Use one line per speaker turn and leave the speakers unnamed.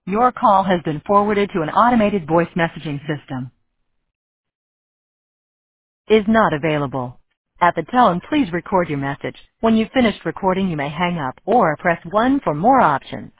Your call has been forwarded to an automated voice messaging system. Is not available. At the tone, please record your message. When you've finished recording, you may hang up or press 1 for more options.